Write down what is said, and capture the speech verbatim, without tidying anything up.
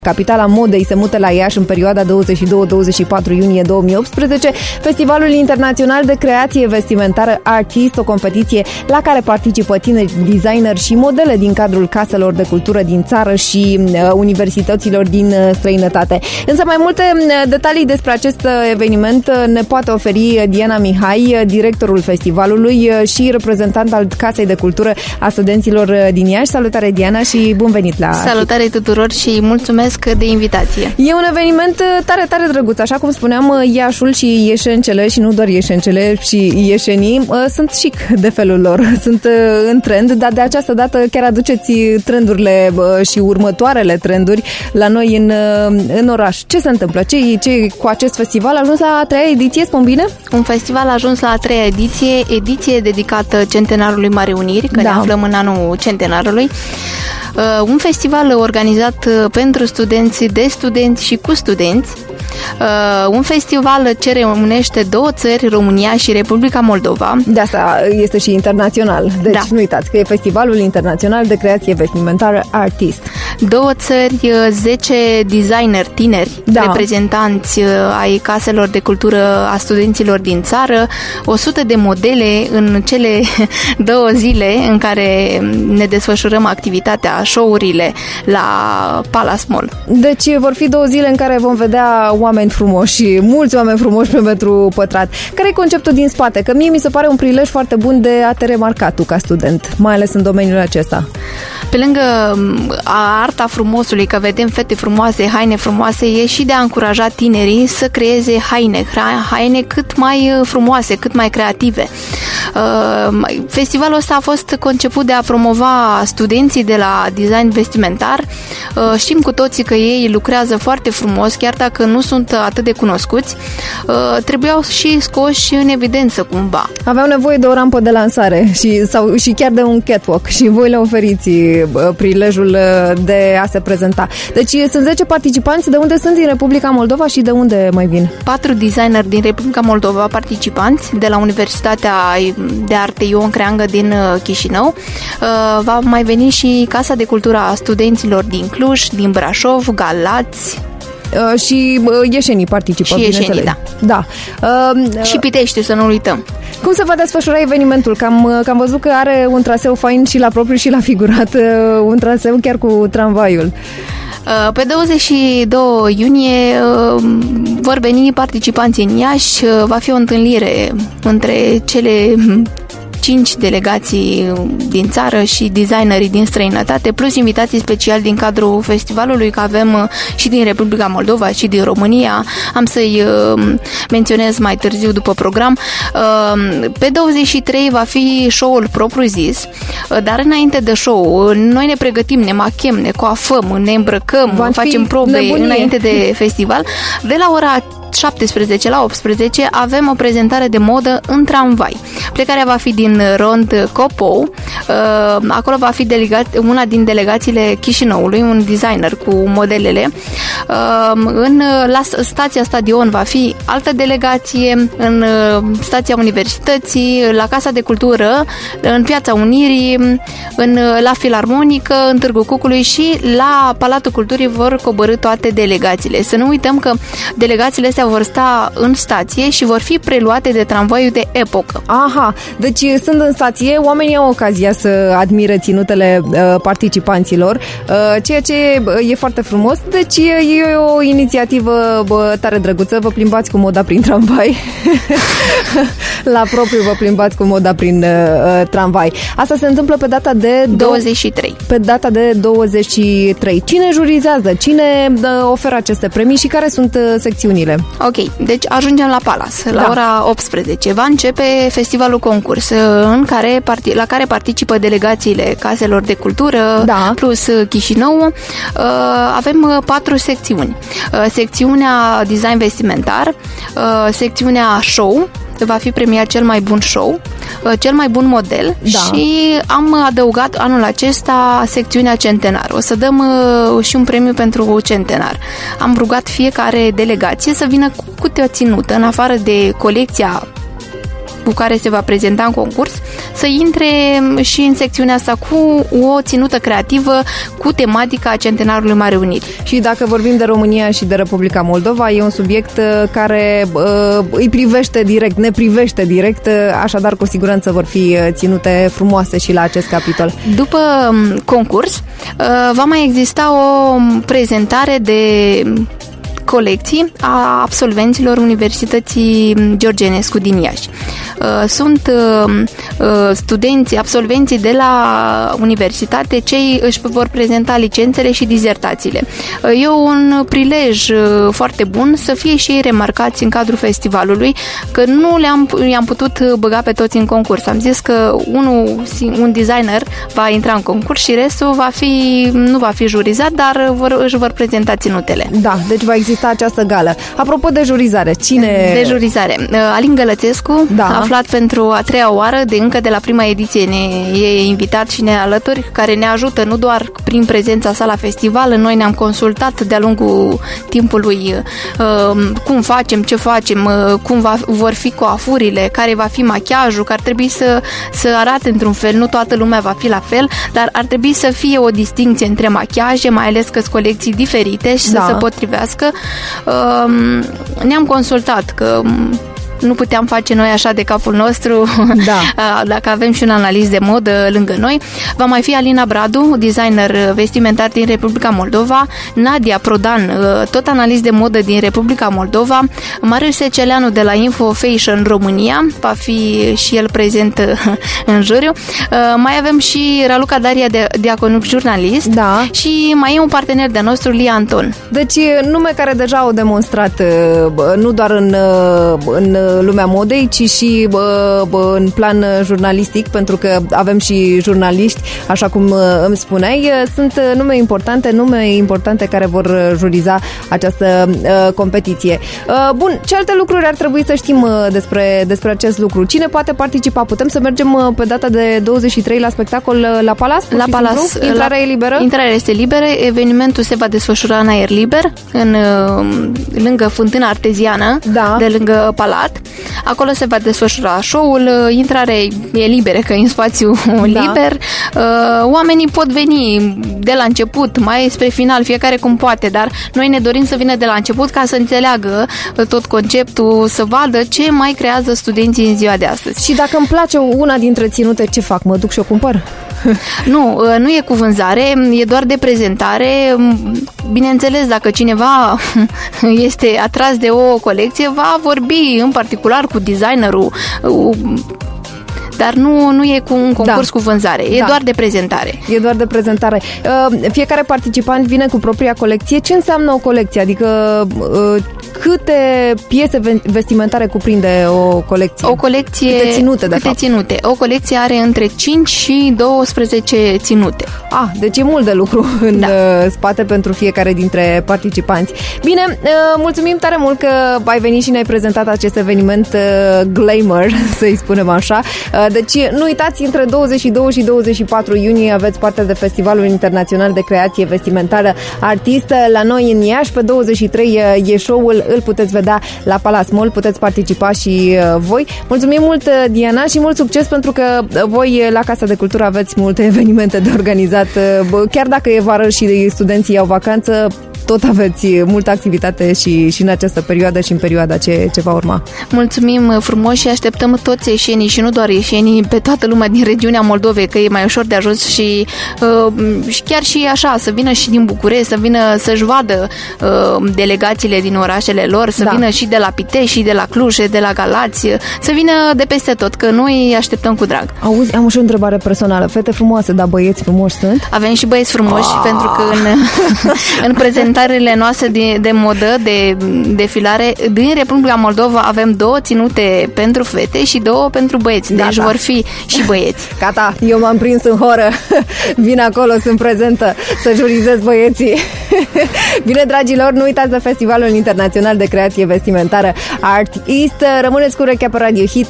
Capitala modei se mută la Iași în perioada douăzeci și doi - douăzeci și patru iunie două mii optsprezece, Festivalul Internațional de Creație Vestimentară Artist, o competiție la care participă tineri designeri și modele din cadrul caselor de cultură din țară și uh, universităților din uh, străinătate. Însă mai multe detalii despre acest eveniment ne poate oferi Diana Mihai, directorul festivalului și reprezentant al Casei de Cultură a Studenților din Iași. Salutare, Diana, și bun venit la... Salutare tuturor și mulțumesc de invitație. E un eveniment tare, tare drăguț. Așa cum spuneam, Iașul și ieșencele, și nu doar ieșencele, și ieșenii, sunt chic de felul lor. Sunt în trend, dar de această dată chiar aduceți trendurile și următoarele trenduri la noi în, în oraș. Ce se întâmplă? Ce, ce cu acest festival? A ajuns la a treia ediție, spun bine? Un festival a ajuns la a treia ediție, ediție dedicată centenarului Marii Uniri, că da. ne aflăm în anul centenarului. Uh, un festival organizat pentru studenți, de studenți și cu studenți. Uh, un festival ce reunește două țări, România și Republica Moldova. De asta este și internațional. Deci da. nu uitați că e Festivalul Internațional de Creație Vestimentară Artist. Două țări, zece designeri tineri, da. reprezentanți ai caselor de cultură a studenților din țară, o sută de modele în cele două zile în care ne desfășurăm activitatea, show-urile la Palace Mall. Deci vor fi două zile în care vom vedea oameni frumoși, mulți oameni frumoși pe metru pătrat. Care e conceptul din spate? Că mie mi se pare un prilej foarte bun de a te remarca tu ca student, mai ales în domeniul acesta. Pe lângă arta frumosului, că vedem fete frumoase, haine frumoase, e și de a încuraja tinerii să creeze haine, haine cât mai frumoase, cât mai creative. Festivalul ăsta a fost conceput de a promova studenții de la design vestimentar. Știm cu toții că ei lucrează foarte frumos, chiar dacă nu sunt atât de cunoscuți, trebuiau și scoși în evidență cumva. Aveau nevoie de o rampă de lansare și, sau, și chiar de un catwalk și voi le oferiți prilejul de a se prezenta. Deci sunt zece participanți. De unde sunt? Din Republica Moldova și de unde mai vin? Patru designeri din Republica Moldova participanți de la Universitatea de Arte Ion Creangă din Chișinău. Va mai veni și Casa de Cultură a Studenților din Cluj, din Brașov, Galați. Uh, și uh, ieșenii participă. Și ieșenii, da. da. Uh, și Pitești, să nu uităm. Cum se va desfășura evenimentul? Că am, că am văzut că are un traseu fain și la propriu și la figurat, uh, un traseu chiar cu tramvaiul. Pe douăzeci și doi iunie vor veni participanții în Iași, va fi o întâlnire între cele cinci delegații din țară și designerii din străinătate, plus invitații speciali din cadrul festivalului, că avem și din Republica Moldova și din România. Am să-i menționez mai târziu după program. Pe douăzeci și trei va fi show-ul propriu-zis, dar înainte de show, noi ne pregătim, ne machem, ne coafăm, ne îmbrăcăm, Van facem probe nebunie. Înainte de festival. De la ora șaptesprezece la optsprezece avem o prezentare de modă în tramvai. Plecarea va fi din Rond Copou. Acolo va fi delegat, una din delegațiile Chișinăului, un designer cu modelele. În, la stația Stadion va fi altă delegație, în stația Universității, la Casa de Cultură, în Piața Unirii, în, la Filarmonică, în Târgu Cucului și la Palatul Culturii vor coborî toate delegațiile. Să nu uităm că delegațiile astea vor sta în stație și vor fi preluate de tramvaiul de epocă. Aha, deci sunt în stație, oamenii au ocazia să admire ținutele uh, participanților, uh, ceea ce e foarte frumos, deci e o inițiativă bă, tare drăguță, vă plimbați cu moda prin tramvai. La propriu vă plimbați cu moda prin uh, tramvai. Asta se întâmplă pe data de douăzeci și trei. Pe data de douăzeci și trei. Cine jurizează? Cine uh, oferă aceste premii și care sunt uh, secțiunile? Ok, deci ajungem la Palace. La da. ora optsprezece va începe festivalul concurs, în care, la care participă delegațiile caselor de cultură, da. plus Chișinău. Avem patru secțiuni. Secțiunea design vestimentar, secțiunea show, va fi premiat cel mai bun show, cel mai bun model, da. Și am adăugat anul acesta secțiunea centenar. O să dăm și un premiu pentru centenar. Am rugat fiecare delegație să vină cu câte o ținută, în afară de colecția cu care se va prezenta în concurs, să intre și în secțiunea asta cu o ținută creativă cu tematica Centenarului Marii Uniri. Și dacă vorbim de România și de Republica Moldova, e un subiect care uh, îi privește direct, ne privește direct, așadar cu siguranță vor fi ținute frumoase și la acest capitol. După concurs, uh, va mai exista o prezentare de colecții a absolvenților Universității George Enescu din Iași. Sunt studenții, absolvenții de la universitate, cei își vor prezenta licențele și dizertațiile. E un prilej foarte bun să fie și ei remarcați în cadrul festivalului, că nu le-am, le-am putut băga pe toți în concurs. Am zis că unul, un designer va intra în concurs și restul va fi, nu va fi jurizat, dar vor, își vor prezenta ținutele. Da, deci va exista această gală. Apropo de jurizare, cine... De jurizare. Alin Gălățescu, da. aflat pentru a treia oară, de încă de la prima ediție ne e invitat și ne alături, care ne ajută nu doar prin prezența sa la festival, noi ne-am consultat de-a lungul timpului uh, cum facem, ce facem, uh, cum va, vor fi coafurile, care va fi machiajul, că ar trebui să, să arate într-un fel, nu toată lumea va fi la fel, dar ar trebui să fie o distinție între machiaje, mai ales că sunt colecții diferite și da. să se potrivească. Uh, ne-am consultat că nu puteam face noi așa de capul nostru, da. dacă avem și un analist de modă lângă noi. Va mai fi Alina Bradu, designer vestimentar din Republica Moldova, Nadia Prodan, tot analist de modă din Republica Moldova, Marius Seceleanu de la Info Fashion România, va fi și el prezent în juriu. Mai avem și Raluca Daria Diaconuc, jurnalist, da. și mai e un partener de nostru, Lia Anton. Deci nume care deja au demonstrat nu doar în, în lumea modei, ci și bă, bă, în plan jurnalistic, pentru că avem și jurnaliști, așa cum îmi spuneai. Sunt nume importante, nume importante care vor juriza această uh, competiție. Uh, bun, ce alte lucruri ar trebui să știm uh, despre, despre acest lucru? Cine poate participa? Putem să mergem uh, pe data de douăzeci și trei la spectacol uh, la Palas? La Palas. Intrarea la, e liberă? Intrarea este liberă. Evenimentul se va desfășura în aer liber, în, uh, lângă fântâna arteziană, da. de lângă Palat. Acolo se va desfășura show-ul, intrarea e liberă, că e în spațiu da. liber. Oamenii pot veni de la început, mai spre final, fiecare cum poate, dar noi ne dorim să vină de la început ca să înțeleagă tot conceptul, să vadă ce mai creează studenții în ziua de astăzi. Și dacă îmi place una dintre ținute, ce fac? Mă duc și o cumpăr? Nu, nu e cu vânzare, e doar de prezentare. Bineînțeles, dacă cineva este atras de o colecție, va vorbi în particular cu designerul, dar nu, nu e cu un concurs da. cu vânzare, e da. doar de prezentare. E doar de prezentare. Fiecare participant vine cu propria colecție. Ce înseamnă o colecție? Adică câte piese vestimentare cuprinde o colecție? O colecție... Câte ținute, de câte fapt? ținute? O colecție are între cinci și douăsprezece ținute. Ah, deci e mult de lucru în da. spate pentru fiecare dintre participanți. Bine, mulțumim tare mult că ai venit și ne-ai prezentat acest eveniment glamour, să-i spunem așa. Deci nu uitați, între douăzeci și doi și douăzeci și patru iunie aveți parte de Festivalul Internațional de Creație Vestimentară Artistă la noi în Iași. Pe douăzeci și trei e show-ul, îl puteți vedea la Palace Mall, puteți participa și voi. Mulțumim mult, Diana, și mult succes, pentru că voi la Casa de Cultură aveți multe evenimente de organizat. Chiar dacă e vară și studenții au vacanță, tot aveți multă activitate și, și în această perioadă și în perioada ce, ce va urma. Mulțumim frumos și așteptăm toți ieșenii și nu doar ieșenii, pe toată lumea din regiunea Moldovei, că e mai ușor de ajuns și, uh, și chiar și așa, să vină și din București, să vină să-și vadă uh, delegațiile din orașele lor, să da. vină și de la Pitești, și de la Cluj, de la Galați, să vină de peste tot, că noi îi așteptăm cu drag. Auzi, am și o întrebare personală. Fete frumoase, dar băieți frumoși sunt? Avem și băieți frumoși, oh. pentru că în, în prezentările noastre de, de modă, de defilare, din Republica Moldova avem două ținute pentru fete și două pentru băieți. Deci Gata. vor fi și băieți. Gata, eu m-am prins în horă. Vin acolo, sunt prezentă să jurizez băieții. Bine, dragilor, nu uitați de Festivalul Internațional de Creație Vestimentară Art East. Rămâneți cu urechea pe Radio Hit.